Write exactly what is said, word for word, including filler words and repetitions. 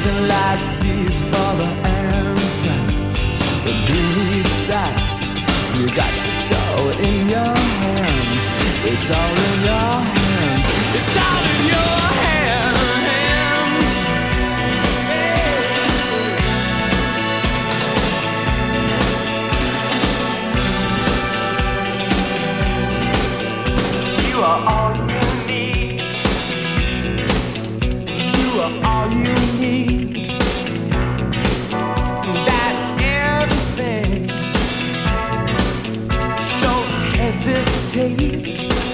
chasing life feeds for the answers. But who needs that? You got to do it in your hands. It's all in your hands. It's all in your hands. You are all you need. You are all you need. That's everything. So hesitate.